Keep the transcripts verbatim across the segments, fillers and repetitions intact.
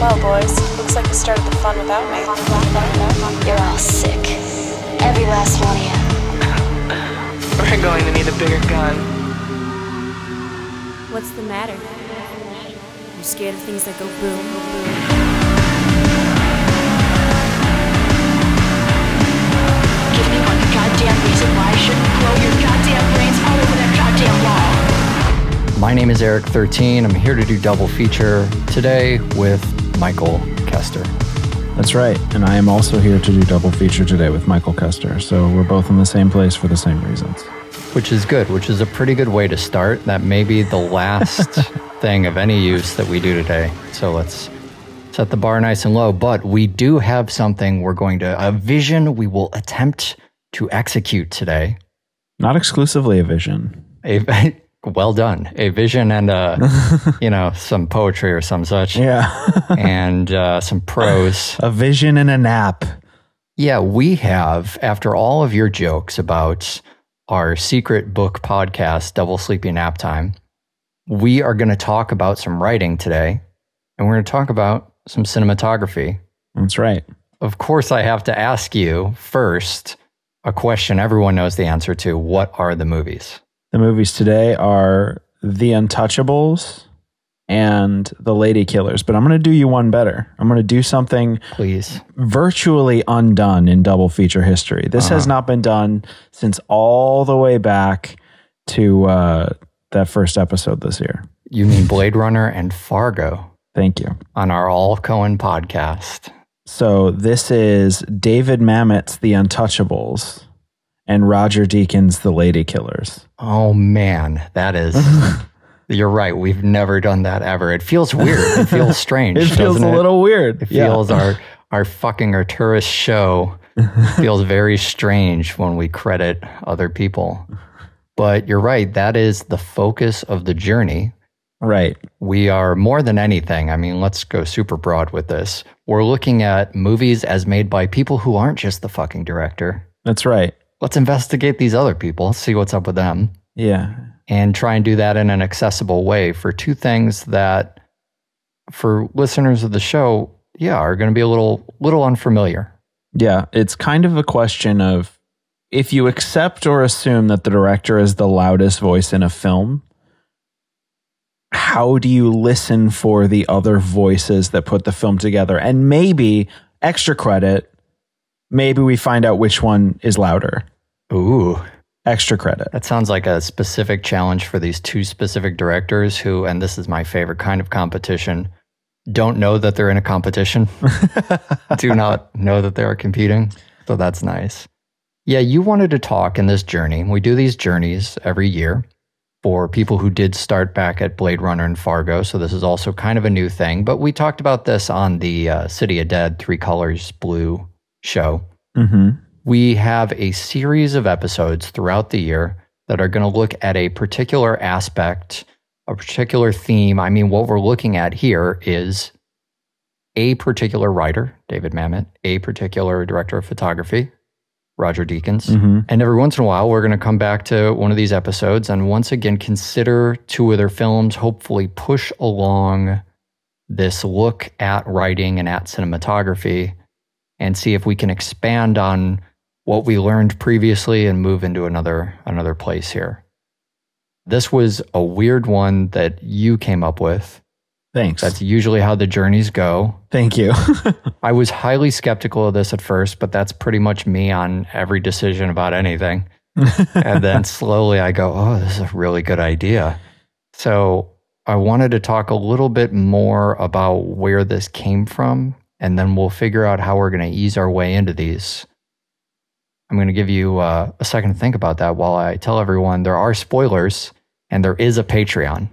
Well, boys, looks like you started the fun without me. You're all sick. Every last one of you. We're going to need a bigger gun. What's the matter? You scared of things that go boom, boom? Give me one goddamn reason why I shouldn't blow your goddamn brains all over that goddamn wall. My name is Eric thirteen. I'm here to do double feature today with Michael Kester. That's right. And I am also here to do double feature today with Michael Kester. So we're both in the same place for the same reasons. Which is good, which is a pretty good way to start. That may be the last thing of any use that we do today. So let's set the bar nice and low. But we do have something we're going to, a vision we will attempt to execute today. Not exclusively a vision. A, well done. A vision and, uh, you know, some poetry or some such. Yeah. and uh, some prose. A vision and a nap. Yeah, we have, after all of your jokes about our secret book podcast, Double Sleepy Nap Time, we are going to talk about some writing today, and we're going to talk about some cinematography. That's right. Of course, I have to ask you first a question everyone knows the answer to. What are the movies? The movies today are The Untouchables and The Lady Killers, but I'm going to do you one better. I'm going to do something Please. virtually undone in double feature history. This uh-huh. has not been done since all the way back to uh, that first episode this year. You mean Blade Runner and Fargo? Thank you. On our All Cohen podcast. So this is David Mamet's The Untouchables and Roger Deakins' The Lady Killers. Oh man, that is... You're right. We've never done that ever. It feels weird. It feels strange. It feels a it? little weird. It yeah. feels our, our fucking Arturus show feels very strange when we credit other people. But you're right. That is the focus of the journey. Right. We are more than anything. I mean, let's go super broad with this. We're looking at movies as made by people who aren't just the fucking director. That's right. Let's investigate these other people, see what's up with them. Yeah. And try and do that in an accessible way for two things that, for listeners of the show, yeah, are going to be a little little unfamiliar. Yeah, it's kind of a question of if you accept or assume that the director is the loudest voice in a film, how do you listen for the other voices that put the film together? And maybe, extra credit, maybe we find out which one is louder. Ooh. Extra credit. That sounds like a specific challenge for these two specific directors who, and this is my favorite kind of competition, don't know that they're in a competition, do not know that they are competing. So that's nice. Yeah, you wanted to talk in this journey. We do these journeys every year for people who did start back at Blade Runner and Fargo. So this is also kind of a new thing. But we talked about this on the uh, City of Dead, Three Colors Blue show. Mm-hmm. We have a series of episodes throughout the year that are going to look at a particular aspect, a particular theme. I mean, what we're looking at here is a particular writer, David Mamet, a particular director of photography, Roger Deakins. Mm-hmm. And every once in a while, we're going to come back to one of these episodes and once again consider two of their films, hopefully push along this look at writing and at cinematography and see if we can expand on what we learned previously and move into another another place here. This was a weird one that you came up with. Thanks. That's usually how the journeys go. Thank you. I was highly skeptical of this at first, but that's pretty much me on every decision about anything. And then slowly I go, oh, this is a really good idea. So I wanted to talk a little bit more about where this came from, and then we'll figure out how we're going to ease our way into these. I'm going to give you uh, a second to think about that while I tell everyone there are spoilers and there is a Patreon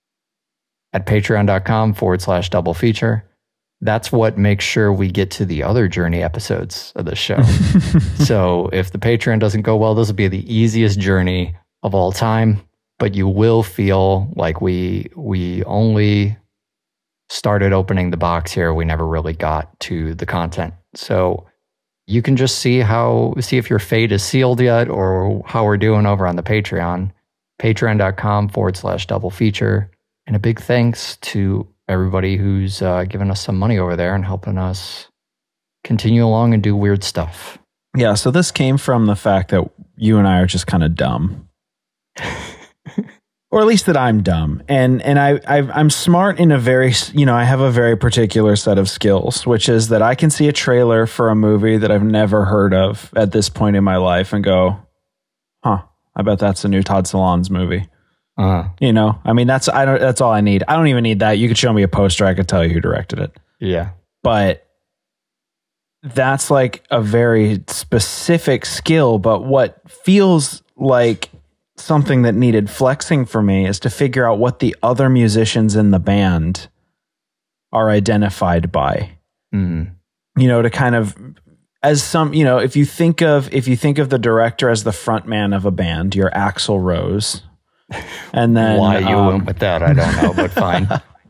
at patreon.com forward slash double feature. That's what makes sure we get to the other journey episodes of the show. So if the Patreon doesn't go well, this will be the easiest journey of all time, but you will feel like we we only started opening the box here. We never really got to the content. So you can just see how, see if your fate is sealed yet or how we're doing over on the Patreon, patreon.com forward slash double feature. And a big thanks to everybody who's uh, given us some money over there and helping us continue along and do weird stuff. Yeah, so this came from the fact that you and I are just kind of dumb. Or at least that I'm dumb. And and I I've, I'm smart in a very, you know, I have a very particular set of skills, which is that I can see a trailer for a movie that I've never heard of at this point in my life and go, huh, I bet that's a new Todd Solondz movie. Uh, You know, I mean, that's I don't. That's all I need. I don't even need that. You could show me a poster. I could tell you who directed it. yeah. But that's like a very specific skill. But what feels like something that needed flexing for me is to figure out what the other musicians in the band are identified by. Mm. You know, to kind of as some, you know, if you think of if you think of the director as the front man of a band, you're Axl Rose. And then Why you um, went with that, I don't know, but fine.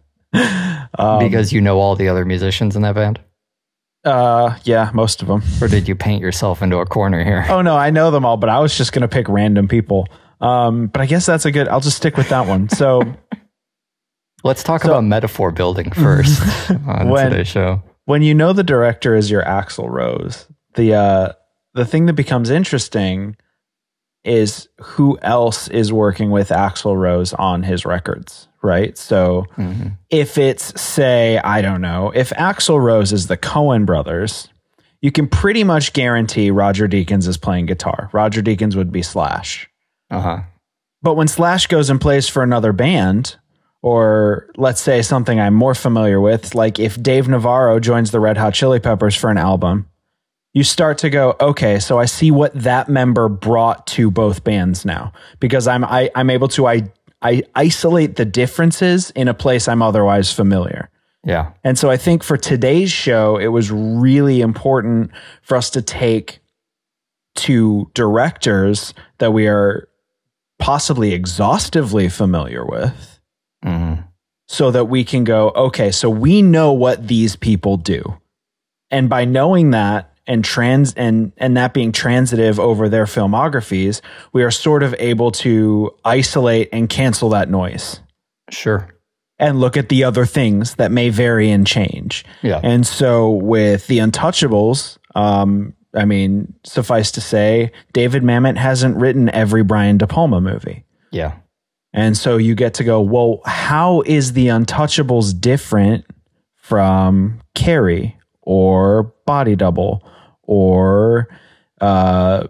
um, Because you know all the other musicians in that band? uh, yeah, most of them. Or did you paint yourself into a corner here? Oh no, I know them all, but I was just going to pick random people. Um, but I guess that's a good, I'll just stick with that one. So Let's talk So- about metaphor building first on When- today's show. when you know the director is your Axl Rose, the, uh, the thing that becomes interesting is who else is working with Axl Rose on his records, right? So Mm-hmm. if it's, say, I don't know, if Axl Rose is the Coen brothers, you can pretty much guarantee Roger Deakins is playing guitar. Roger Deakins would be Slash. Uh-huh. But when Slash goes and plays for another band, or let's say something I'm more familiar with, like if Dave Navarro joins the Red Hot Chili Peppers for an album, you start to go, okay, so I see what that member brought to both bands now, because I'm I, I'm able to I, I isolate the differences in a place I'm otherwise familiar. Yeah. And so I think for today's show, it was really important for us to take two directors that we are possibly exhaustively familiar with, Mm-hmm. so that we can go, okay, so we know what these people do. And by knowing that and trans and and that being transitive over their filmographies, we are sort of able to isolate and cancel that noise Sure. and look at the other things that may vary and change. Yeah. And so with The Untouchables, um, I mean, suffice to say, David Mamet hasn't written every Brian De Palma movie. Yeah. And so you get to go, well, how is The Untouchables different from Carrie or Body Double or uh,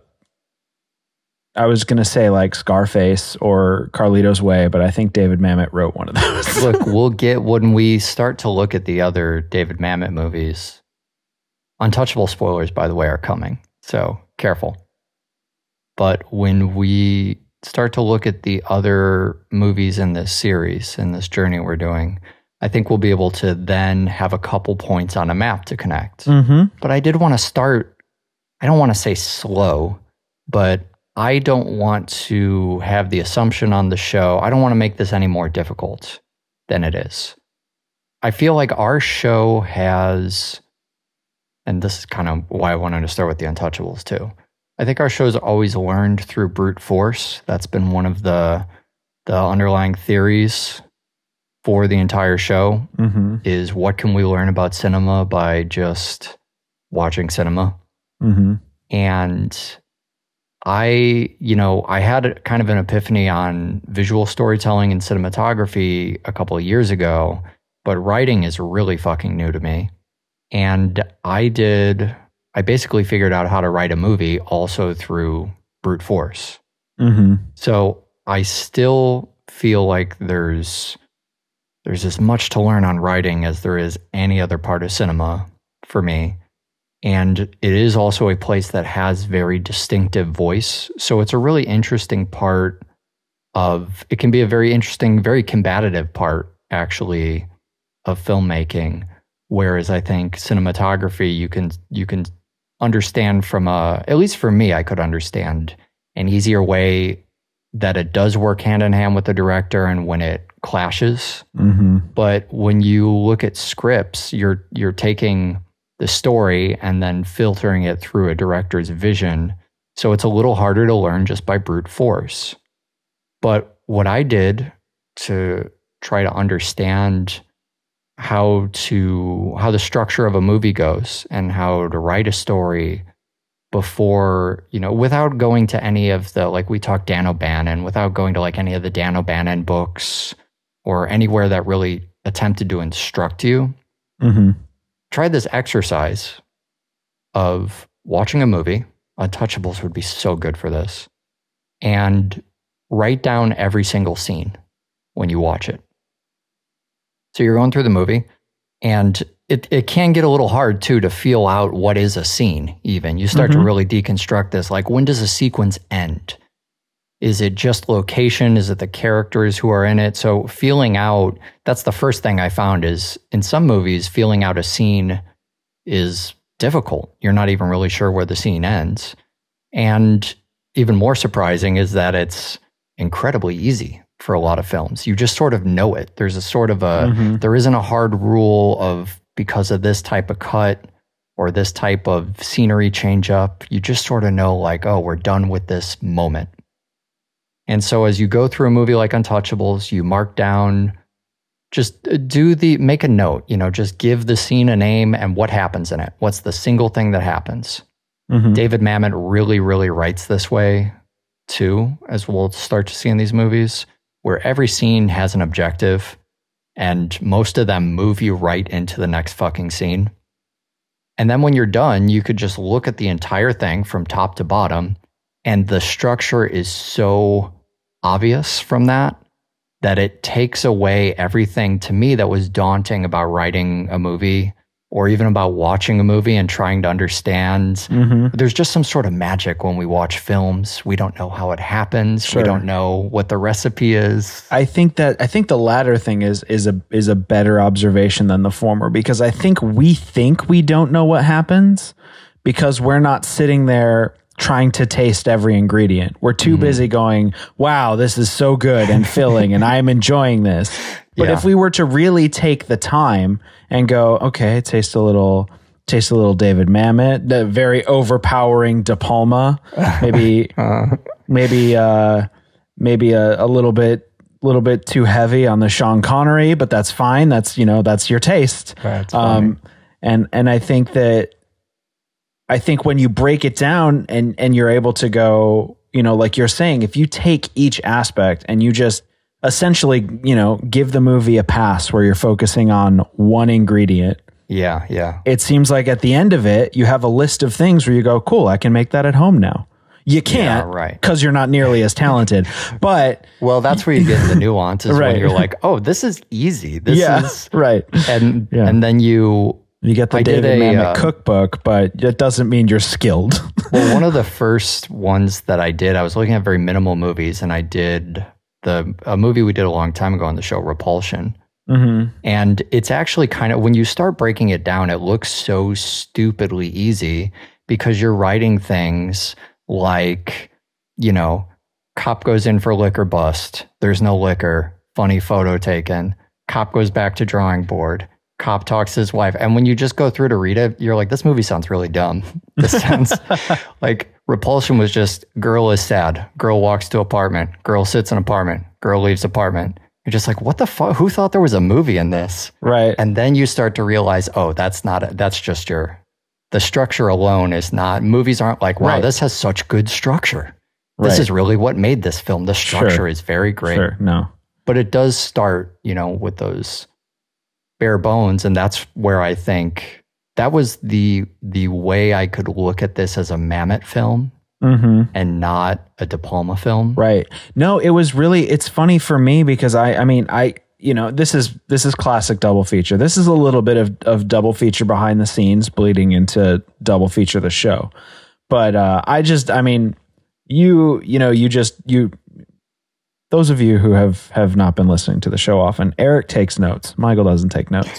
I was going to say like Scarface or Carlito's Way, but I think David Mamet wrote one of those. Look, we'll get, when we start to look at the other David Mamet movies, Untouchable spoilers, by the way, are coming. So careful. But when we start to look at the other movies in this series, in this journey we're doing, I think we'll be able to then have a couple points on a map to connect. Mm-hmm. But I did want to start, I don't want to say slow, but I don't want to have the assumption on the show. I don't want to make this any more difficult than it is. I feel like our show has, and this is kind of why I wanted to start with The Untouchables too. I think our show's always learned through brute force. That's been one of the the underlying theories for the entire show, Mm-hmm. is what can we learn about cinema by just watching cinema? Mm-hmm. And I, you know, I had a, kind of an epiphany on visual storytelling and cinematography a couple of years ago, but writing is really fucking new to me. And I did, I basically figured out how to write a movie also through brute force. Mm-hmm. So I still feel like there's there's as much to learn on writing as there is any other part of cinema for me. And it is also a place that has very distinctive voice. So it's a really interesting part of, it can be a very interesting, very combative part, actually, of filmmaking. Whereas I think cinematography, you can you can understand from a, at least for me, I could understand an easier way that it does work hand in hand with the director and when it clashes. Mm-hmm. But when you look at scripts, you're you're taking the story and then filtering it through a director's vision. So it's a little harder to learn just by brute force. But what I did to try to understand how to how the structure of a movie goes and how to write a story before, you know, without going to any of the, like we talked Dan O'Bannon, without going to like any of the Dan O'Bannon books or anywhere that really attempted to instruct you. Mm-hmm. Try this exercise of watching a movie. Untouchables would be so good for this. And write down every single scene when you watch it. So you're going through the movie, and it, it can get a little hard too to feel out what is a scene even. You start Mm-hmm. to really deconstruct this. Like, when does a sequence end? Is it just location? Is it the characters who are in it? So feeling out, that's the first thing I found is in some movies, feeling out a scene is difficult. You're not even really sure where the scene ends. And even more surprising is that it's incredibly easy for a lot of films. You just sort of know it. There's a sort of a, Mm-hmm. there isn't a hard rule of because of this type of cut or this type of scenery change up. You just sort of know like, oh, we're done with this moment. And so as you go through a movie like Untouchables, you mark down, just do the, make a note, you know, just give the scene a name and what happens in it. What's the single thing that happens? Mm-hmm. David Mamet really, really writes this way too, as we'll start to see in these movies, where every scene has an objective and most of them move you right into the next fucking scene. And then when you're done, you could just look at the entire thing from top to bottom, and the structure is so obvious from that that it takes away everything to me that was daunting about writing a movie or even about watching a movie and trying to understand. Mm-hmm. There's just some sort of magic when we watch films. We don't know how it happens. Sure. We don't know what the recipe is. I think that I think the latter thing is is a is a better observation than the former, because I think we think we don't know what happens because we're not sitting there trying to taste every ingredient. We're too Mm-hmm. busy going, wow, this is so good and filling and I'm enjoying this. But Yeah. if we were to really take the time and go, okay, taste a little taste a little David Mamet, the very overpowering De Palma, maybe maybe uh maybe a, a little bit little bit too heavy on the Sean Connery, but that's fine. That's, you know, that's your taste. That's um and and I think that I think when you break it down and and you're able to go, you know, like you're saying, if you take each aspect and you just essentially, you know, give the movie a pass where you're focusing on one ingredient, Yeah, yeah. it seems like at the end of it, you have a list of things where you go, cool, I can make that at home now. You can't, Yeah, right. because you're not nearly as talented. But Well, that's where you get the nuance is Right. when you're like, oh, this is easy. This yeah, is, right. and Yeah. and then you, You get the I did David a, Mamet uh, cookbook, but it doesn't mean you're skilled. well, one of the first ones that I did, I was looking at very minimal movies, and I did the a movie we did a long time ago on the show, Repulsion. Mm-hmm. And it's actually kind of, when you start breaking it down, it looks so stupidly easy because you're writing things like, you know, cop goes in for liquor bust. There's no liquor. Funny photo taken. Cop goes back to drawing board. Cop talks to his wife. And when you just go through to read it, you're like, this movie sounds really dumb. This sounds like Repulsion was just girl is sad. Girl walks to apartment. Girl sits in apartment. Girl leaves apartment. You're just like, what the fuck? Who thought there was a movie in this? Right. And then you start to realize, oh, that's not, a, that's just your, the structure alone is not, movies aren't like, wow, Right. this has such good structure. This Right. is really what made this film. The structure Sure. is very great. Sure. No. But it does start, you know, with those bare bones. And that's where I think that was the, the way I could look at this as a Mamet film Mm-hmm. and not a De Palma film. Right. No, it was really, it's funny for me because I, I mean, I, you know, this is, this is classic double feature. This is a little bit of, of double feature behind the scenes bleeding into double feature the show. But uh, I just, I mean, you, you know, you just, you, those of you who have, have not been listening to the show often, Eric takes notes. Michael doesn't take notes.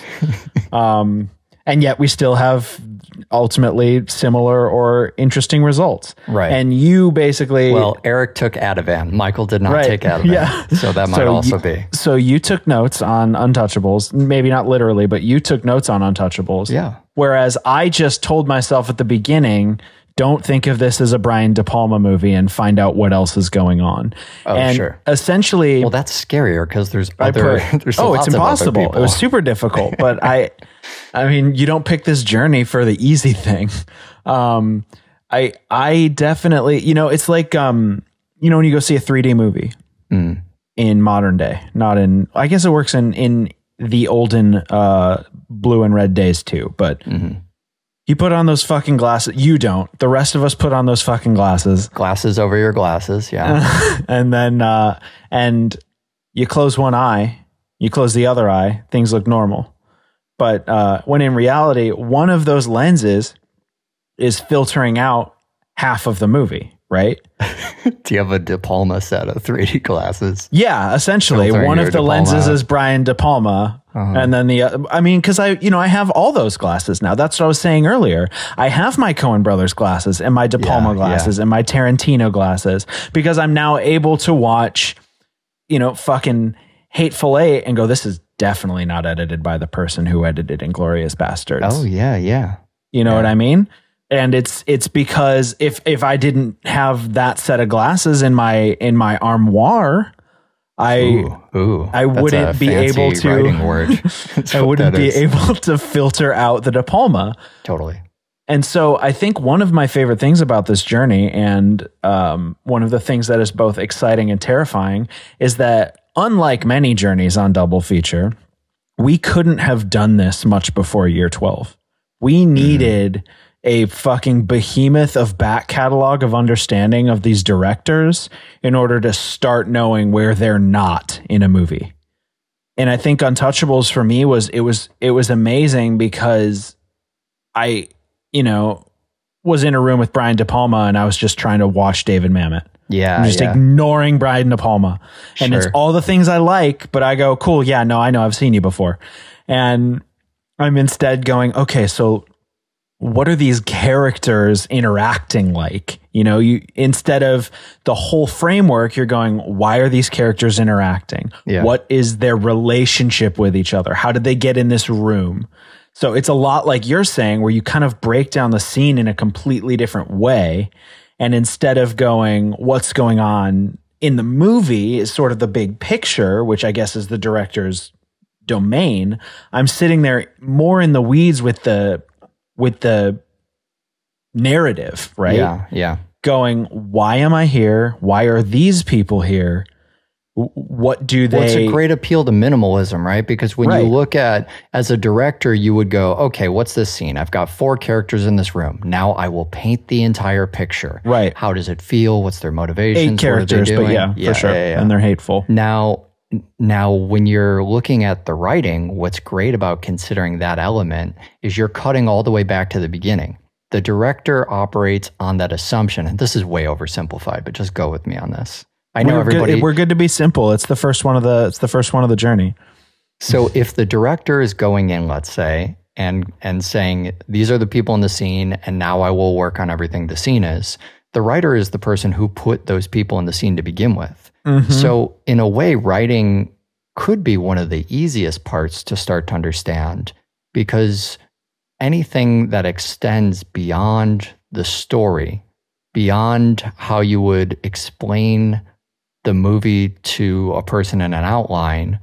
um, and yet we still have ultimately similar or interesting results. Right. And you basically, Well, Eric took Ativan. Michael did not Right. take Ativan. Yeah. So that might So also you, be. So you took notes on Untouchables, maybe not literally, but you took notes on Untouchables. Yeah. Whereas I just told myself at the beginning Don't think of this as a Brian De Palma movie and find out what else is going on. Oh, and sure. essentially, Well, that's scarier because there's I other. put- there's oh, lots it's of other impossible. It people. was super difficult, but I, I mean, you don't pick this journey for the easy thing. Um, I, I definitely, you know, it's like, um, you know, when you go see a three D movie Mm. in modern day, not in, I guess it works in, in the olden, uh, blue and red days too, but Mm-hmm. you put on those fucking glasses. You don't. The rest of us put on those fucking glasses. Glasses over your glasses. Yeah. and then uh and you close one eye, you close the other eye, things look normal. But uh when in reality, one of those lenses is filtering out half of the movie, right? Do you have a De Palma set of three D glasses? Yeah, essentially, Filtering one your of the De lenses Palma. is Brian De Palma, Uh-huh. and then the uh, I mean, because I you know I have all those glasses now. That's what I was saying earlier. I have my Coen Brothers glasses and my De Palma Yeah, glasses yeah. and my Tarantino glasses because I'm now able to watch, you know, fucking Hateful Eight and go, this is definitely not edited by the person who edited Inglourious Bastards. Oh yeah, yeah. You know Yeah. what I mean? And it's it's because if if I didn't have that set of glasses in my in my armoire, I Ooh, ooh, I that's wouldn't a be fancy able to- writing word. That's I what wouldn't that be is. able to filter out the De Palma. Totally. And so I think one of my favorite things about this journey, and um, one of the things that is both exciting and terrifying, is that unlike many journeys on Double Feature, we couldn't have done this much before year twelve. We needed a fucking behemoth of back catalog of understanding of these directors in order to start knowing where they're not in a movie. And I think Untouchables for me was, it was, it was amazing because I, you know, was in a room with Brian De Palma and I was just trying to watch David Mamet. Yeah. I'm just yeah. ignoring Brian De Palma. And it's Sure. all the things I like, but I go, cool, yeah, no, I know, I've seen you before. And I'm instead going, okay, so what are these characters interacting like? You know, you instead of the whole framework, you're going, why are these characters interacting? Yeah. What is their relationship with each other? How did they get in this room? So it's a lot like you're saying, where you kind of break down the scene in a completely different way. And instead of going, what's going on in the movie is sort of the big picture, which I guess is the director's domain. I'm sitting there more in the weeds with the, with the narrative, right? Yeah. Yeah. Going, why am I here? Why are these people here? W- What do they? Well, it's a great appeal to minimalism, right? Because when Right. you look at, as a director, you would go, okay, what's this scene? I've got four characters in this room. Now I will paint the entire picture. Right. How does it feel? What's their motivations? eight characters, what are they but doing? yeah, for sure. yeah, yeah. And they're hateful. Now, now, when you're looking at the writing, what's great about considering that element is you're cutting all the way back to the beginning. The director operates on that assumption, and this is way oversimplified, but just go with me on this. I know we're everybody. Good, we're good to be simple. It's the first one of the. It's the first one of the journey. So if the director is going in, let's say, and and saying, these are the people in the scene, and now I will work on everything the scene is, the writer is the person who put those people in the scene to begin with. Mm-hmm. So in a way, writing could be one of the easiest parts to start to understand, because anything that extends beyond the story, beyond how you would explain the movie to a person in an outline,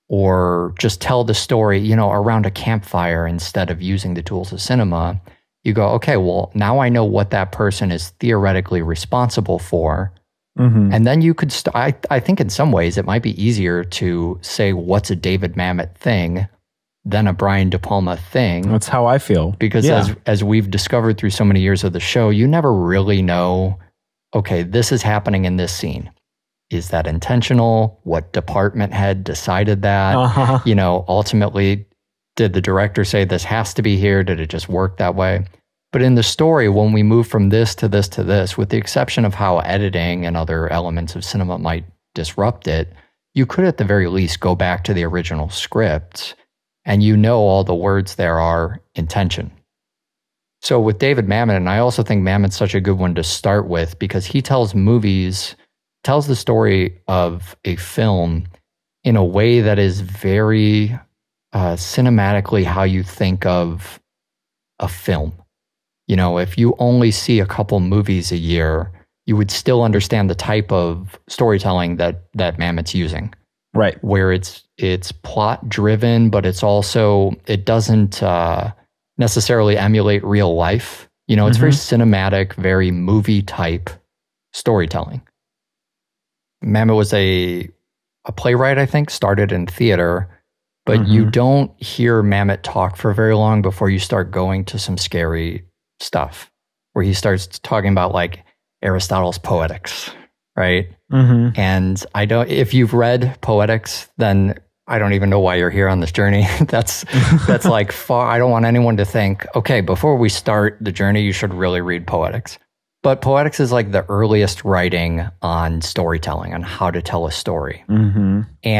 or just tell the story, you know, around a campfire instead of using the tools of cinema, you go, okay, well, now I know what that person is theoretically responsible for. Mm-hmm. And then you could, st- I, I think in some ways it might be easier to say what's a David Mamet thing than a Brian De Palma thing. That's how I feel. Because Yeah. as as we've discovered through so many years of the show, you never really know, okay, this is happening in this scene. Is that intentional? What department head decided that? Uh-huh. You know, ultimately, did the director say this has to be here? Did it just work that way? But in the story, when we move from this to this to this, with the exception of how editing and other elements of cinema might disrupt it, you could at the very least go back to the original script, and you know all the words there are intention. So with David Mamet, and I also think Mamet's such a good one to start with, because he tells movies, tells the story of a film in a way that is very uh, cinematically how you think of a film. You know, if you only see a couple movies a year, you would still understand the type of storytelling that that Mamet's using. Right. Where it's it's plot driven, but it's also it doesn't uh, necessarily emulate real life. You know, it's Mm-hmm. very cinematic, very movie type storytelling. Mamet was a a playwright, I think, started in theater, but Mm-hmm. you don't hear Mamet talk for very long before you start going to some scary stuff, where he starts talking about like Aristotle's Poetics, right? Mm-hmm. And I don't, if you've read Poetics, then I don't even know why you're here on this journey. that's, that's like far, I don't want anyone to think, okay, before we start the journey, you should really read Poetics. But Poetics is like the earliest writing on storytelling, on how to tell a story. Mm-hmm.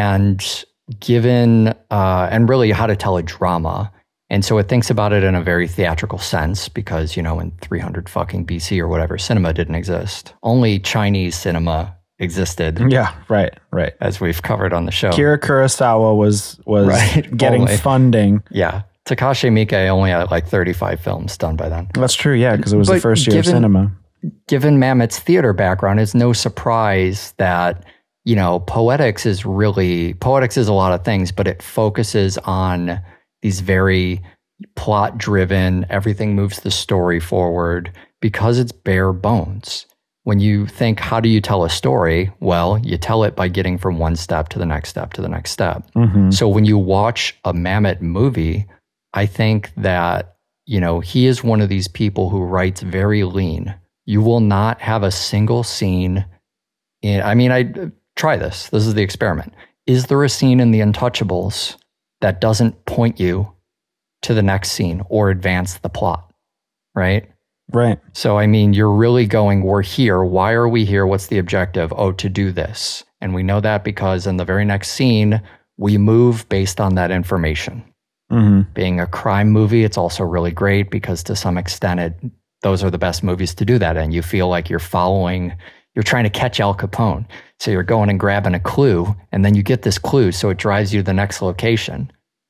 And given, uh, and really how to tell a drama. And so it thinks about it in a very theatrical sense because, you know, in three hundred fucking B C or whatever, cinema didn't exist. Only Chinese cinema existed. Yeah, right, right. As we've covered on the show. Kira Kurosawa was was Right, getting only. funding. Yeah. Takashi Miike only had like thirty-five films done by then. That's true, yeah, because it was the But first year given- of cinema. Given Mamet's theater background, it's no surprise that, you know, Poetics is really, Poetics is a lot of things, but it focuses on these very plot driven, everything moves the story forward because it's bare bones. When you think, how do you tell a story? Well, you tell it by getting from one step to the next step to the next step. Mm-hmm. So when you watch a Mamet movie, I think that, you know, he is one of these people who writes very lean. You will not have a single scene in, I mean, I try this. This is the experiment. Is there a scene in The Untouchables that doesn't point you to the next scene or advance the plot? Right? Right. So, I mean, you're really going, we're here. Why are we here? What's the objective? Oh, to do this. And we know that because in the very next scene, we move based on that information. Mm-hmm. Being a crime movie, it's also really great because to some extent, it those are the best movies to do that. And you feel like you're following, you're trying to catch Al Capone. So you're going and grabbing a clue, and then you get this clue, so it drives you to the next location.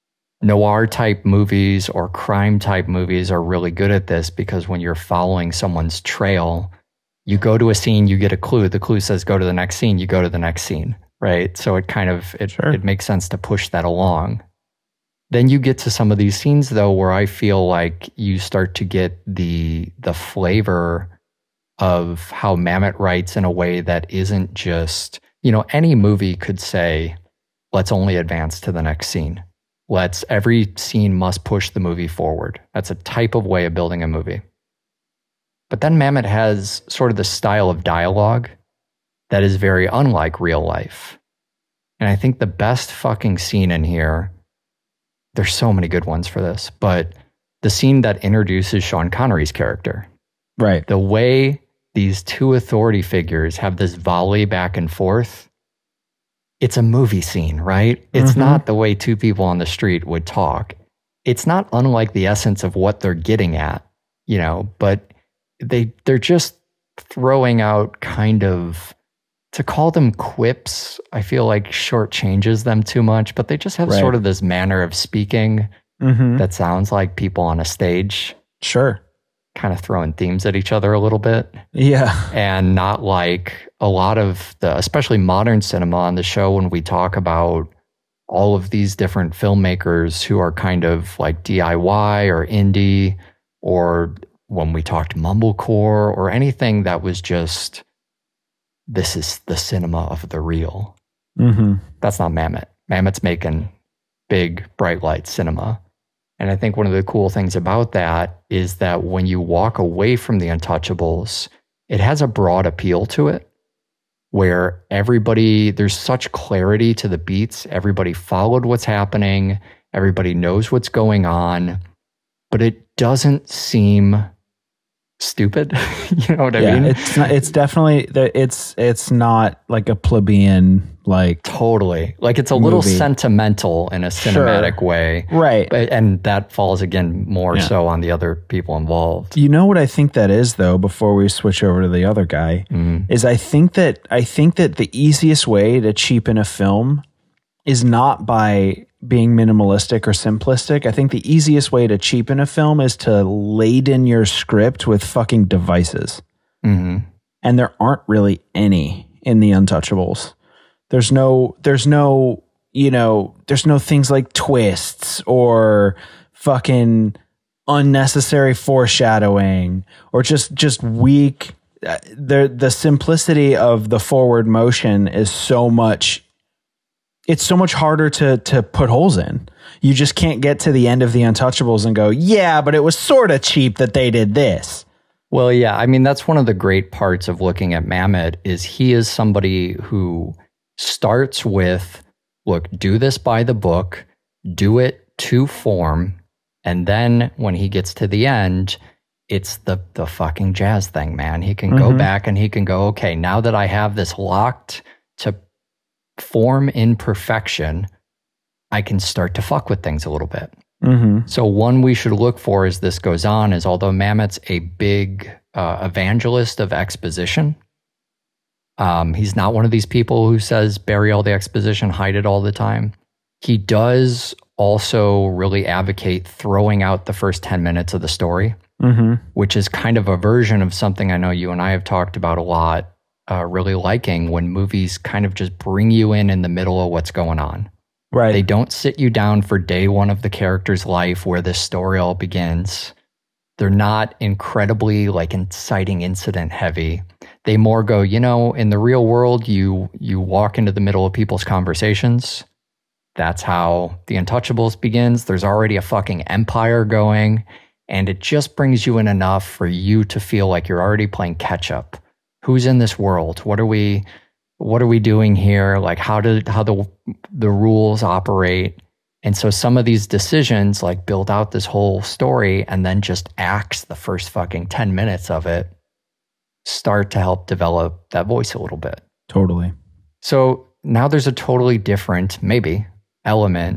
Noir type movies or crime type movies are really good at this because when you're following someone's trail, you go to a scene, you get a clue. The clue says go to the next scene, you go to the next scene, right? So it kind of, it, Sure. it makes sense to push that along. Then you get to some of these scenes though, where I feel like you start to get the the flavor of how Mamet writes in a way that isn't just, you know, any movie could say, let's only advance to the next scene. Let's, every scene must push the movie forward. That's a type of way of building a movie. But then Mamet has sort of the style of dialogue that is very unlike real life. And I think the best fucking scene in here, there's so many good ones for this, but the scene that introduces Sean Connery's character, Right. the way these two authority figures have this volley back and forth, it's a movie scene, right? It's Mhm. not the way two people on the street would talk. It's not unlike the essence of what they're getting at, you know, but they they're just throwing out kind of, to call them quips, I feel like shortchanges them too much, but they just have Right. sort of this manner of speaking Mm-hmm. that sounds like people on a stage Sure. kind of throwing themes at each other a little bit, Yeah. and not like a lot of the, especially modern cinema on the show when we talk about all of these different filmmakers who are kind of like D I Y or indie, or when we talked mumblecore or anything that was just, this is the cinema of the real. Mm-hmm. That's not Mamet. Mamet's making big, bright light cinema. And I think one of the cool things about that is that when you walk away from The Untouchables, it has a broad appeal to it, where everybody, there's such clarity to the beats. Everybody followed what's happening. Everybody knows what's going on, but it doesn't seem stupid. You know what I yeah, mean? it's not, it's definitely the- it's it's not like a plebeian like Totally. Like it's a little Movie. sentimental in a cinematic way. right. But, and that falls again more Yeah. so on the other people involved. You know what I think that is though, before we switch over to the other guy, Mm. is I think that I think that the easiest way to cheapen a film is not by being minimalistic or simplistic. I think the easiest way to cheapen a film is to laden your script with fucking devices. Mm-hmm. And there aren't really any in The Untouchables. There's no, there's no, you know, there's no things like twists or fucking unnecessary foreshadowing or just, just weak. The, the simplicity of the forward motion is so much, it's so much harder to, to put holes in. You just can't get to the end of The Untouchables and go, yeah, but it was sort of cheap that they did this. Well, yeah, I mean, that's one of the great parts of looking at Mamet is he is somebody who starts with, look, do this by the book, do it to form, and then when he gets to the end, it's the the fucking jazz thing, man. He can mm-hmm. go back and he can go, okay, now that I have this locked to form in perfection, I can start to fuck with things a little bit. Mm-hmm. So one we should look for as this goes on is, although Mamet's a big uh, evangelist of exposition, um, he's not one of these people who says bury all the exposition, hide it all the time. He does also really advocate throwing out the first ten minutes of the story, mm-hmm. which is kind of a version of something I know you and I have talked about a lot, uh, really liking when movies kind of just bring you in in the middle of what's going on. Right. They don't sit you down for day one of the character's life where this story all begins. They're not incredibly like inciting incident heavy. They more go, you know, in the real world, you you walk into the middle of people's conversations. That's how The Untouchables begins. There's already a fucking empire going, and it just brings you in enough for you to feel like you're already playing catch up. Who's in this world? What are we what are we doing here? Like how did how the the rules operate? And so some of these decisions like build out this whole story and then just axe the first fucking ten minutes of it, start to help develop that voice a little bit. Totally. So now there's a totally different, maybe, element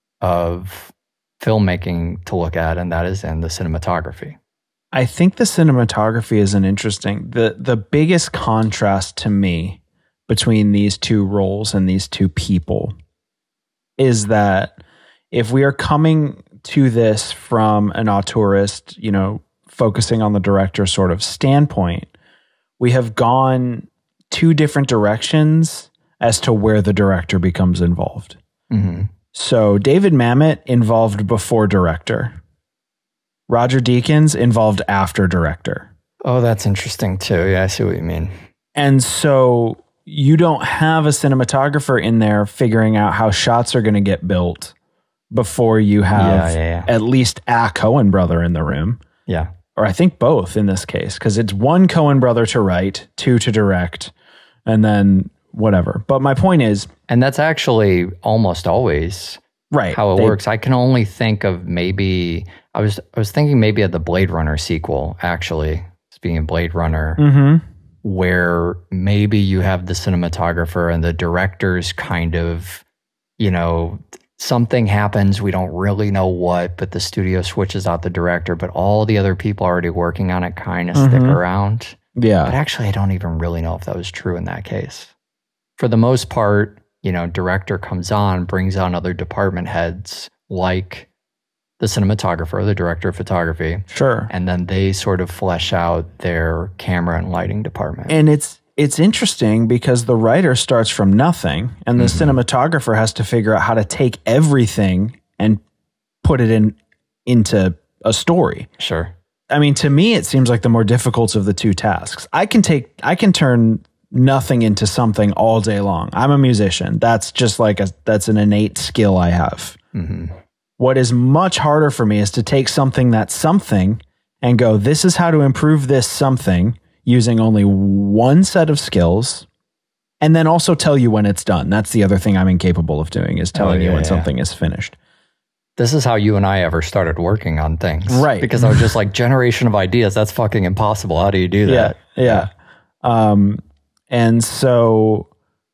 of filmmaking to look at, and that is in the cinematography. I think the cinematography is an interesting, the the biggest contrast to me between these two roles and these two people is that if we are coming to this from an auteurist, you know, focusing on the director sort of standpoint, we have gone two different directions as to where the director becomes involved. Mm-hmm. So David Mamet involved before director. Roger Deakins involved after director. Oh, that's interesting too. Yeah, I see what you mean. And so you don't have a cinematographer in there figuring out how shots are going to get built before you have yeah, yeah, yeah. at least a Coen brother in the room. Yeah. Or I think both in this case, because it's one Coen brother to write, two to direct, and then whatever. But my point is... And that's actually almost always right, how it they, works. I can only think of maybe... I was I was thinking maybe of the Blade Runner sequel, actually, speaking of Blade Runner, mm-hmm. where maybe you have the cinematographer and the director's kind of, you know... Something happens, we don't really know what, but the studio switches out the director, but all the other people already working on it kind of mm-hmm. stick around. Yeah. But actually, I don't even really know if that was true in that case. For the most part, you know, director comes on, brings on other department heads like the cinematographer, the director of photography. Sure. And then they sort of flesh out their camera and lighting department. And it's It's interesting because the writer starts from nothing and the mm-hmm. cinematographer has to figure out how to take everything and put it in into a story. Sure. I mean, to me, it seems like the more difficult of the two tasks. I can take, I can turn nothing into something all day long. I'm a musician. That's just like a, that's an innate skill I have. Mm-hmm. What is much harder for me is to take something that's something and go, this is how to improve this something using only one set of skills, and then also tell you when it's done. That's the other thing I'm incapable of doing, is telling oh, yeah, you when yeah. something is finished. This is how you and I ever started working on things. Right. Because I was just like, generation of ideas, that's fucking impossible. How do you do that? Yeah. Yeah. yeah. Um, and so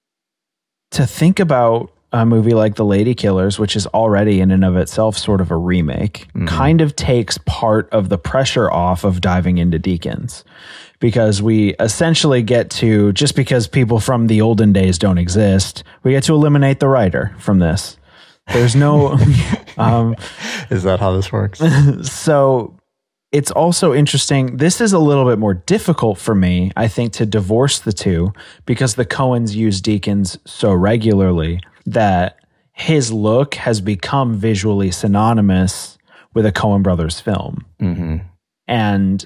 to think about a movie like The Lady Killers, which is already in and of itself sort of a remake, mm-hmm. kind of takes part of the pressure off of diving into Deakins. Because we essentially get to, just because people from the olden days don't exist, we get to eliminate the writer from this. There's no. um, Is that how this works? so it's also interesting. This is a little bit more difficult for me, I think, to divorce the two because the Coens use Deakins so regularly that his look has become visually synonymous with a Coen Brothers film. Mm-hmm. And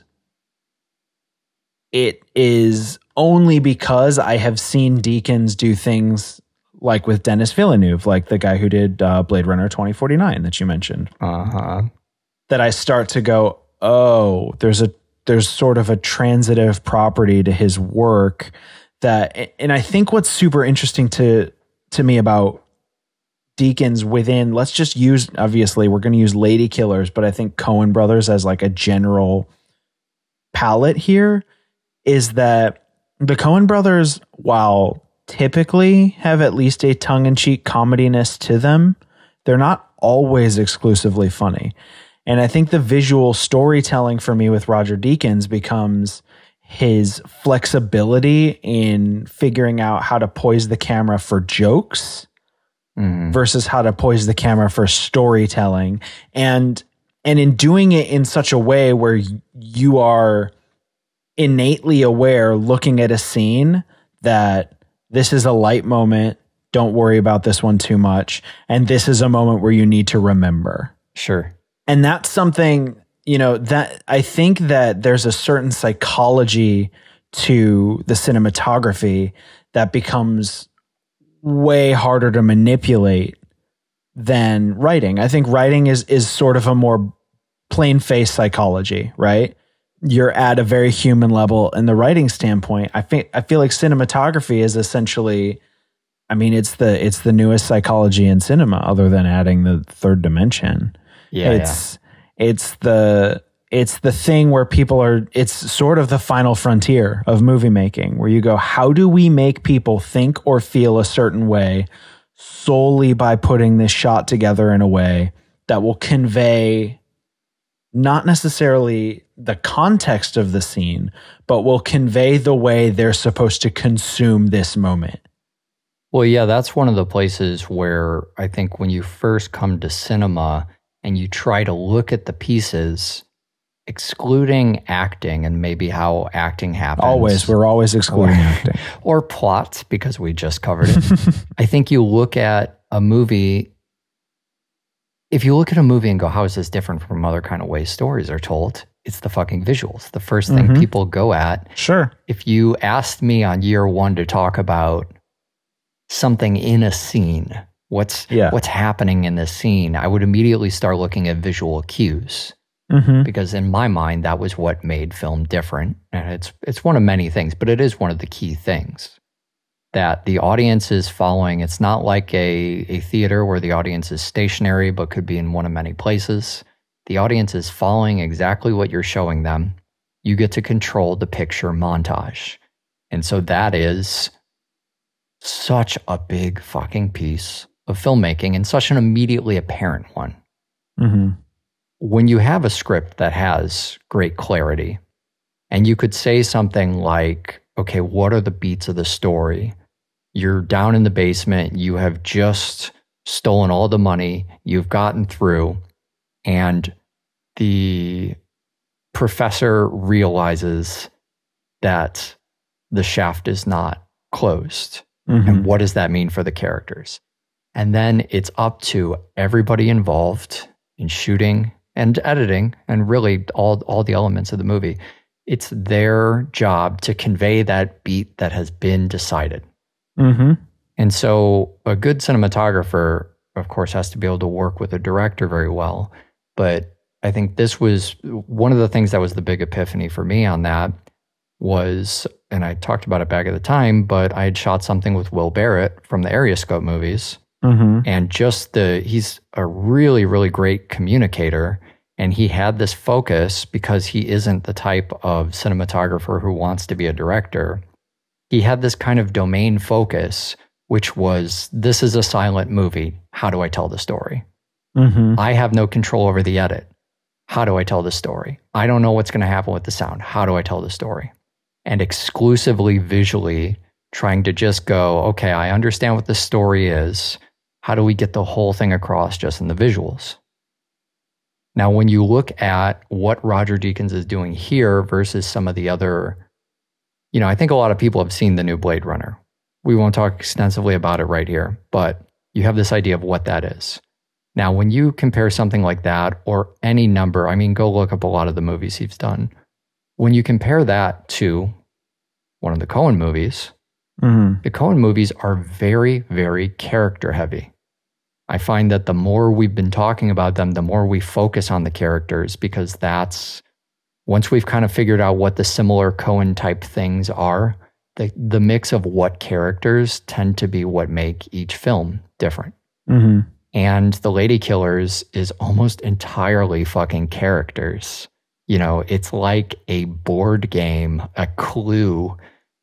it is only because I have seen Deakins do things like with Denis Villeneuve, like the guy who did uh, Blade Runner twenty forty-nine that you mentioned, Uh-huh. that I start to go, oh, there's a there's sort of a transitive property to his work that, and I think what's super interesting to to me about Deakins within, let's just use, obviously we're going to use Lady Killers, but I think Coen Brothers as like a general palette here is that the Coen Brothers, while typically have at least a tongue-in-cheek comediness to them, they're not always exclusively funny. And I think the visual storytelling for me with Roger Deakins becomes his flexibility in figuring out how to poise the camera for jokes mm-hmm. versus how to poise the camera for storytelling. And and in doing it in such a way where you are innately aware looking at a scene that this is a light moment, don't worry about this one too much, and this is a moment where you need to remember. Sure. And that's something, you know, that I think that there's a certain psychology to the cinematography that becomes way harder to manipulate than writing. I think writing is is sort of a more plain face psychology, right? You're at a very human level in the writing standpoint. I think I feel like cinematography is essentially, I mean, it's the it's the newest psychology in cinema, other than adding the third dimension. Yeah, it's yeah. it's the it's the thing where people are. It's sort of the final frontier of movie making, where you go, how do we make people think or feel a certain way solely by putting this shot together in a way that will convey not necessarily the context of the scene, but will convey the way they're supposed to consume this moment. Well, yeah, that's one of the places where I think when you first come to cinema and you try to look at the pieces, excluding acting and maybe how acting happens. Always, we're always excluding or, acting. Or plots, because we just covered it. I think you look at a movie, if you look at a movie and go, how is this different from other kind of ways stories are told? It's the fucking visuals. The first thing mm-hmm. people go at. Sure. If you asked me on year one to talk about something in a scene, what's yeah. what's happening in this scene, I would immediately start looking at visual cues. Mm-hmm. Because in my mind, that was what made film different. And it's it's one of many things, but it is one of the key things that the audience is following. It's not like a, a theater where the audience is stationary, but could be in one of many places. The audience is following exactly what you're showing them. You get to control the picture montage. And so that is such a big fucking piece of filmmaking and such an immediately apparent one. Mm-hmm. When you have a script that has great clarity, and you could say something like, okay, what are the beats of the story? You're down in the basement, you have just stolen all the money, you've gotten through, and the professor realizes that the shaft is not closed. Mm-hmm. And what does that mean for the characters? And then it's up to everybody involved in shooting and editing, and really all, all the elements of the movie. It's their job to convey that beat that has been decided. Mm-hmm. And so a good cinematographer, of course, has to be able to work with a director very well. But I think this was one of the things that was the big epiphany for me on that was, and I talked about it back at the time, but I had shot something with Will Barrett from the Arioscope movies. Mm-hmm. And just the, he's a really, really great communicator. And he had this focus because he isn't the type of cinematographer who wants to be a director. He had this kind of domain focus, which was, this is a silent movie. How do I tell the story? Mm-hmm. I have no control over the edit. How do I tell the story? I don't know what's going to happen with the sound. How do I tell the story? And exclusively visually trying to just go, okay, I understand what the story is. How do we get the whole thing across just in the visuals? Now, when you look at what Roger Deakins is doing here versus some of the other, you know, I think a lot of people have seen the new Blade Runner. We won't talk extensively about it right here, but you have this idea of what that is. Now, when you compare something like that or any number, I mean, go look up a lot of the movies he's done. When you compare that to one of the Coen movies, mm-hmm. the Coen movies are very, very character heavy. I find that the more we've been talking about them, the more we focus on the characters, because that's, once we've kind of figured out what the similar Coen type things are, the, the mix of what characters tend to be what make each film different. Mm-hmm. And The Lady Killers is almost entirely fucking characters. You know, it's like a board game, a clue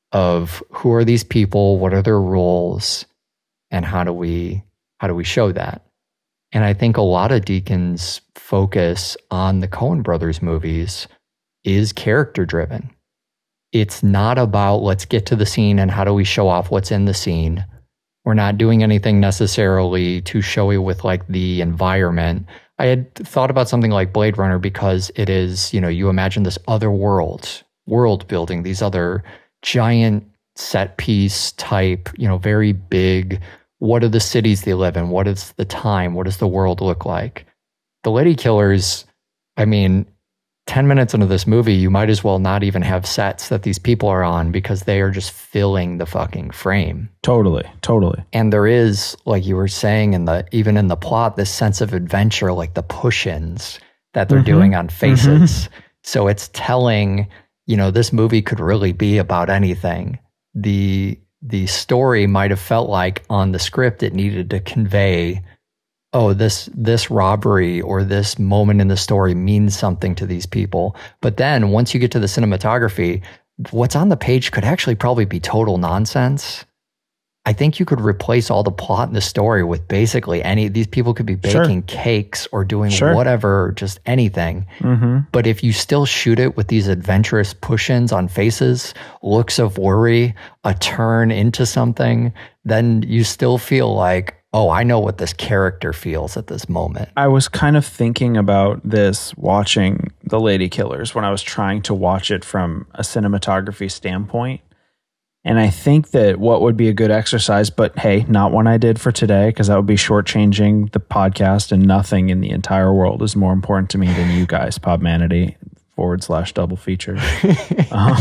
of who are these people, what are their roles, and how do we how do we show that? And I think a lot of Deakins' focus on the Coen Brothers movies is character driven. It's not about let's get to the scene and how do we show off what's in the scene. We're not doing anything necessarily too showy with like the environment. I had thought about something like Blade Runner because it is, you know, you imagine this other world, world building, these other giant set piece type, you know, very big. What are the cities they live in? What is the time? What does the world look like? The Lady Killers, I mean, ten minutes into this movie, you might as well not even have sets that these people are on because they are just filling the fucking frame. Totally, totally. And there is, like you were saying, in the even in the plot, this sense of adventure, like the push-ins that they're mm-hmm. doing on faces. Mm-hmm. So it's telling, you know, this movie could really be about anything. The the story might have felt like on the script it needed to convey, oh, this this robbery or this moment in the story means something to these people. But then once you get to the cinematography, what's on the page could actually probably be total nonsense. I think you could replace all the plot in the story with basically any, these people could be baking sure. cakes or doing sure. whatever, just anything. Mm-hmm. But if you still shoot it with these adventurous push-ins on faces, looks of worry, a turn into something, then you still feel like, oh, I know what this character feels at this moment. I was kind of thinking about this watching The Lady Killers when I was trying to watch it from a cinematography standpoint. And I think that what would be a good exercise, but hey, not one I did for today, because that would be shortchanging the podcast, and nothing in the entire world is more important to me than you guys, Podmanity forward slash double feature. um,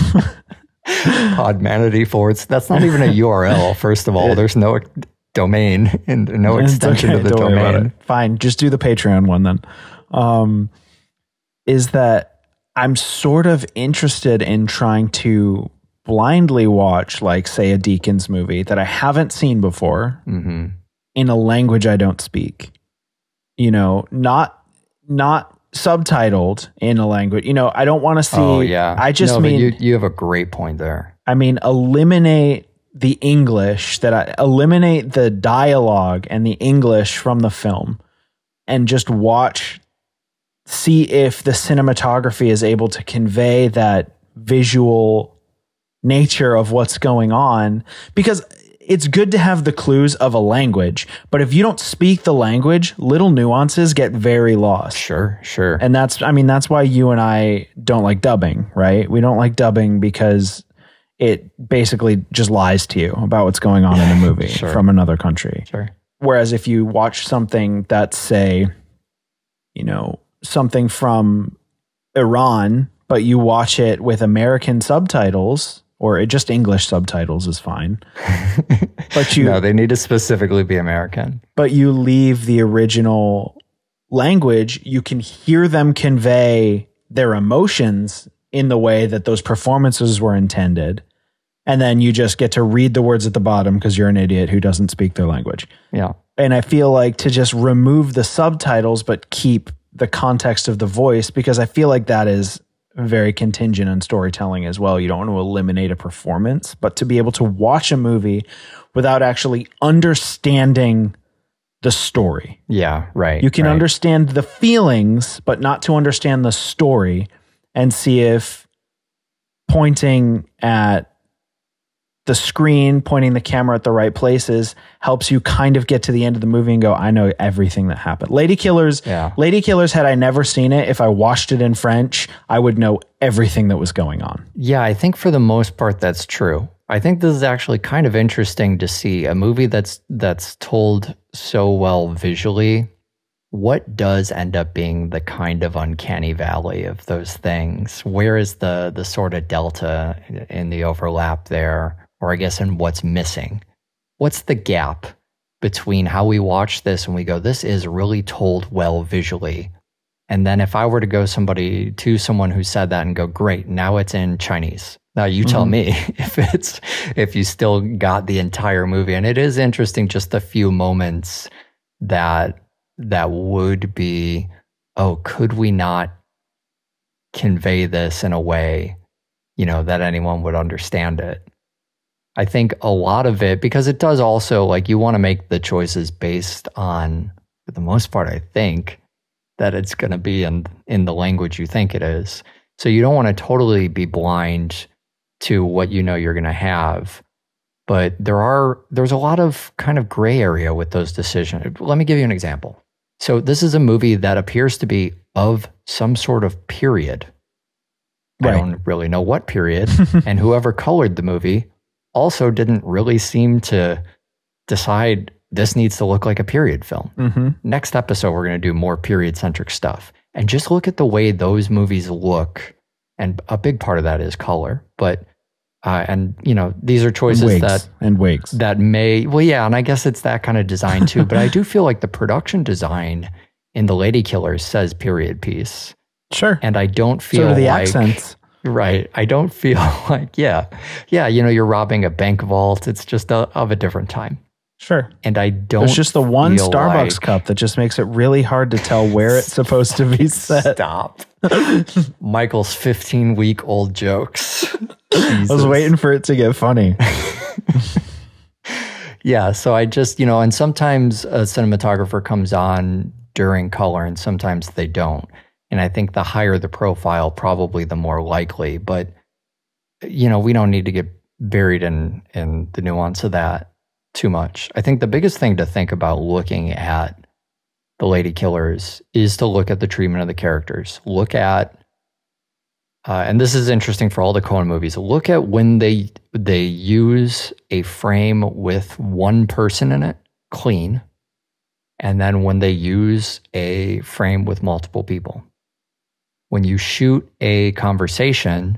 Podmanity forwards. That's not even a U R L, first of all. There's no domain and no extension okay, of the don't domain. Fine, just do the Patreon one then. Um, is that I'm sort of interested in trying to blindly watch, like, say, a Deakins movie that I haven't seen before mm-hmm. in a language I don't speak. You know, not not subtitled in a language. You know, I don't want to see. Oh yeah, I just no, mean you, you have a great point there. I mean, eliminate the English that I eliminate the dialogue and the English from the film, and just watch, see if the cinematography is able to convey that visual nature of what's going on, because it's good to have the clues of a language, but if you don't speak the language, little nuances get very lost. Sure, sure. And that's, I mean, that's why you and I don't like dubbing, right? We don't like dubbing because it basically just lies to you about what's going on in the movie sure. from another country. Sure. Whereas if you watch something that's, say, you know, something from Iran, but you watch it with American subtitles, or just English subtitles is fine. But you no, they need to specifically be American. But you leave the original language, you can hear them convey their emotions in the way that those performances were intended. And then you just get to read the words at the bottom because you're an idiot who doesn't speak their language. Yeah. And I feel like to just remove the subtitles but keep the context of the voice, because I feel like that is very contingent on storytelling as well. You don't want to eliminate a performance, but to be able to watch a movie without actually understanding the story. Yeah, right. You can right. understand the feelings, but not to understand the story, and see if pointing at the screen pointing the camera at the right places helps you kind of get to the end of the movie and go, I know everything that happened. Lady Killers, Yeah. Lady Killers, had I never seen it, if I watched it in French, I would know everything that was going on. Yeah, I think for the most part that's true. I think this is actually kind of interesting to see a movie that's that's told so well visually. What does end up being the kind of uncanny valley of those things? Where is the the sort of delta in the overlap there? Or I guess in what's missing? What's the gap between how we watch this and we go, this is really told well visually? And then if I were to go somebody to someone who said that and go, great, now it's in Chinese. Now you tell me if it's if you still got the entire movie. And it is interesting, just a few moments that that would be, oh, could we not convey this in a way, you know, that anyone would understand it? I think a lot of it, because it does also, like, you want to make the choices based on, for the most part, I think, that it's going to be in, in the language you think it is. So you don't want to totally be blind to what you know you're going to have. But there are, there's a lot of kind of gray area with those decisions. Let me give you an example. So this is a movie that appears to be of some sort of period. Right. I don't really know what period. And whoever colored the movie also didn't really seem to decide this needs to look like a period film. Mm-hmm. Next episode, we're going to do more period-centric stuff. And just look at the way those movies look. And a big part of that is color. But, uh, and, you know, these are choices wigs, that... And wigs. That may... Well, yeah, and I guess it's that kind of design too. But I do feel like the production design in The Lady Killers says period piece. Sure. And I don't feel so do the like... accents. Right. I don't feel like, yeah, yeah, you know, you're robbing a bank vault. It's just a, of a different time. Sure. And I don't There's just the one feel Starbucks like, cup that just makes it really hard to tell where it's supposed to be set. Stop. Michael's fifteen-week-old jokes. I was waiting for it to get funny. Yeah, so I just, you know, and sometimes a cinematographer comes on during color and sometimes they don't. And I think the higher the profile, probably the more likely. But, you know, we don't need to get buried in, in the nuance of that too much. I think the biggest thing to think about looking at The Lady Killers is to look at the treatment of the characters. Look at, uh, and this is interesting for all the Coen movies, look at when they they use a frame with one person in it, clean, and then when they use a frame with multiple people. When you shoot a conversation,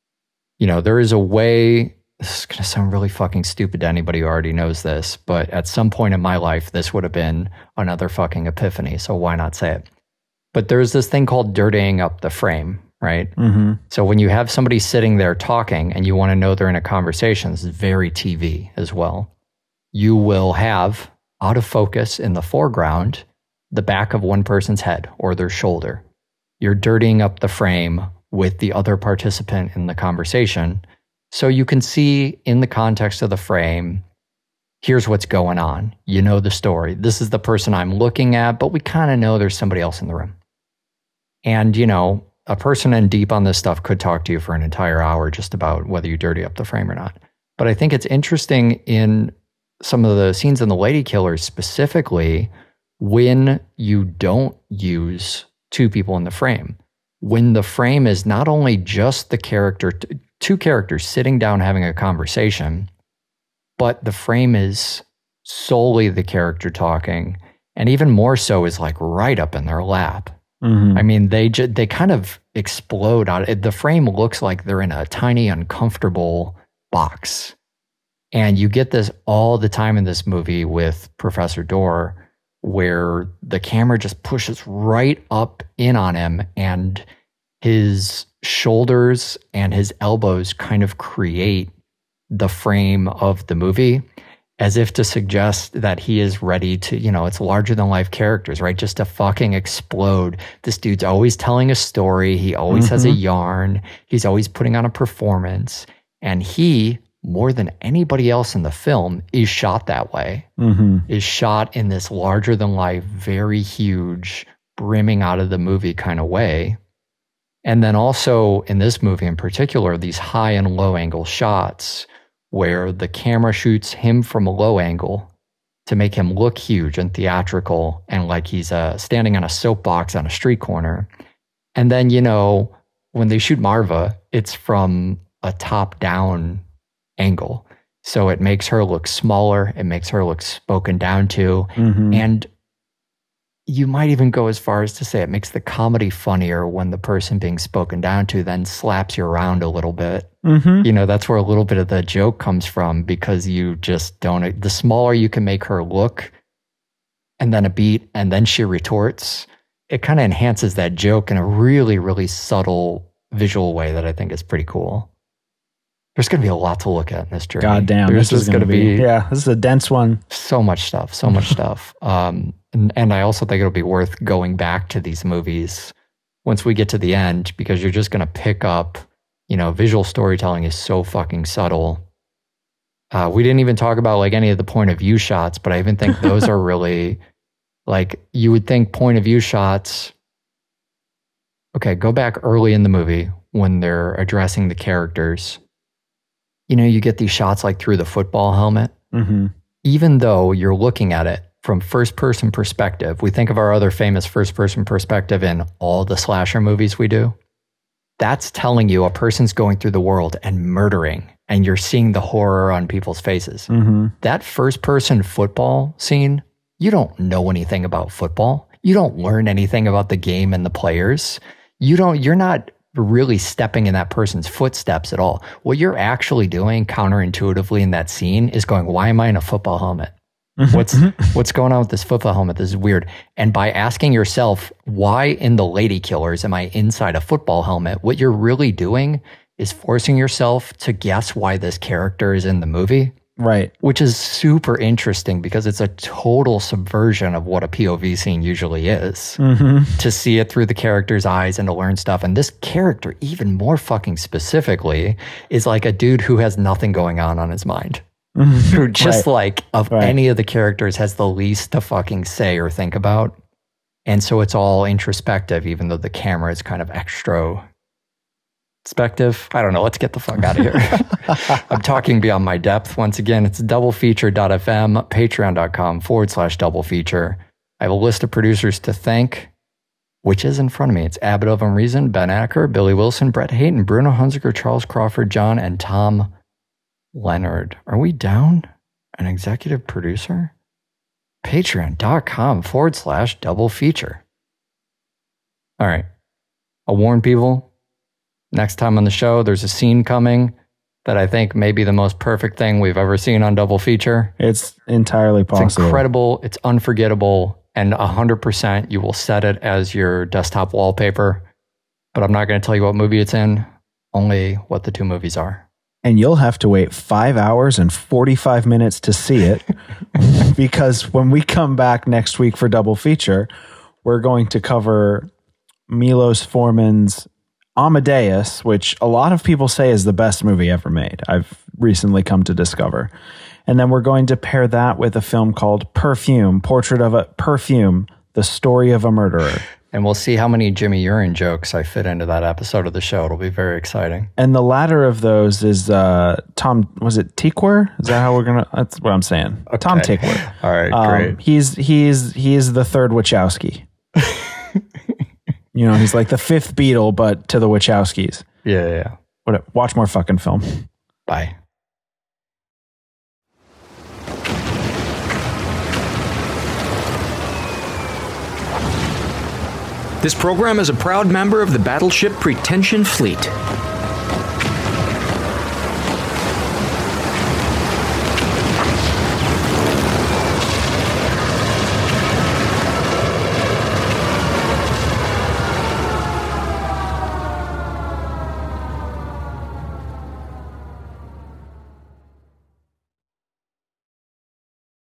you know, there is a way, this is going to sound really fucking stupid to anybody who already knows this, but at some point in my life, this would have been another fucking epiphany, so why not say it? But there's this thing called dirtying up the frame, right? Mm-hmm. So when you have somebody sitting there talking and you want to know they're in a conversation, this is very T V as well. You will have, out of focus in the foreground, the back of one person's head or their shoulder. You're dirtying up the frame with the other participant in the conversation. So you can see in the context of the frame, here's what's going on. You know the story. This is the person I'm looking at, but we kind of know there's somebody else in the room. And, you know, a person in deep on this stuff could talk to you for an entire hour just about whether you dirty up the frame or not. But I think it's interesting in some of the scenes in The Lady Killers specifically when you don't use two people in the frame. When the frame is not only just the character, two characters sitting down having a conversation, but the frame is solely the character talking, and even more so is like right up in their lap. Mm-hmm. I mean, they ju- they kind of explode out. The frame looks like they're in a tiny, uncomfortable box. And you get this all the time in this movie with Professor Dorr, where the camera just pushes right up in on him and his shoulders and his elbows kind of create the frame of the movie as if to suggest that he is ready to, you know, it's larger than life characters, right? Just to fucking explode. This dude's always telling a story. He always mm-hmm. has a yarn. He's always putting on a performance. And he, more than anybody else in the film, is shot that way. Mm-hmm. Is shot in this larger than life, very huge, brimming out of the movie kind of way. And then also in this movie in particular, these high and low angle shots where the camera shoots him from a low angle to make him look huge and theatrical and like he's uh, standing on a soapbox on a street corner. And then, you know, when they shoot Marva, it's from a top-down angle. So it makes her look smaller. It makes her look spoken down to. Mm-hmm. And you might even go as far as to say it makes the comedy funnier when the person being spoken down to then slaps you around a little bit. Mm-hmm. You know, that's where a little bit of the joke comes from, because you just don't, the smaller you can make her look and then a beat and then she retorts, it kind of enhances that joke in a really, really subtle visual way that I think is pretty cool. There's going to be a lot to look at in this journey. God damn, There's this is going to be, be, yeah, this is a dense one. So much stuff, so much stuff. Um, and, and I also think it'll be worth going back to these movies once we get to the end, because you're just going to pick up, you know, visual storytelling is so fucking subtle. Uh, we didn't even talk about like any of the point of view shots, but I even think those are really like, you would think point of view shots. Okay, go back early in the movie when they're addressing the characters. You know, you get these shots like through the football helmet. Mm-hmm. Even though you're looking at it from first person perspective, we think of our other famous first person perspective in all the slasher movies we do. That's telling you a person's going through the world and murdering, and you're seeing the horror on people's faces. Mm-hmm. That first person football scene, you don't know anything about football. You don't learn anything about the game and the players. You don't, you're not really stepping in that person's footsteps at all. What you're actually doing counterintuitively in that scene is going, why am I in a football helmet? What's what's going on with this football helmet? This is weird. And by asking yourself, why in The Lady Killers am I inside a football helmet? What you're really doing is forcing yourself to guess why this character is in the movie. Right. Which is super interesting because it's a total subversion of what a P O V scene usually is. Mm-hmm. To see it through the character's eyes and to learn stuff. And this character, even more fucking specifically, is like a dude who has nothing going on on his mind. Who just right. like of right. any of the characters has the least to fucking say or think about. And so it's all introspective, even though the camera is kind of extra perspective. I don't know. Let's get the fuck out of here. I'm talking beyond my depth. Once again, it's doublefeature.fm, patreon.com forward slash double feature. I have a list of producers to thank, which is in front of me. It's Abbott of Unreason, Ben Acker, Billy Wilson, Brett Hayton, Bruno Hunziker, Charles Crawford, John, and Tom Leonard. Are we down an executive producer? Patreon.com forward slash double feature. All right. I'll warn people. Next time on the show, there's a scene coming that I think may be the most perfect thing we've ever seen on Double Feature. It's entirely possible. It's incredible. It's unforgettable. And one hundred percent you will set it as your desktop wallpaper. But I'm not going to tell you what movie it's in, only what the two movies are. And you'll have to wait five hours and forty-five minutes to see it. Because when we come back next week for Double Feature, we're going to cover Milos Forman's Amadeus, which a lot of people say is the best movie ever made. I've recently come to discover. And then we're going to pair that with a film called Perfume, Portrait of a Perfume, The Story of a Murderer. And we'll see how many Jimmy Urine jokes I fit into that episode of the show. It'll be very exciting. And the latter of those is uh, Tom, was it Tickwer? Is that how we're going to, that's what I'm saying. Okay. Tom Tickwer. All right, um, great. He's, he's, he's the third Wachowski. You know, he's like the fifth Beatle, but to the Wachowskis. Yeah, yeah. What? Watch more fucking film. Bye. This program is a proud member of the Battleship Pretension Fleet.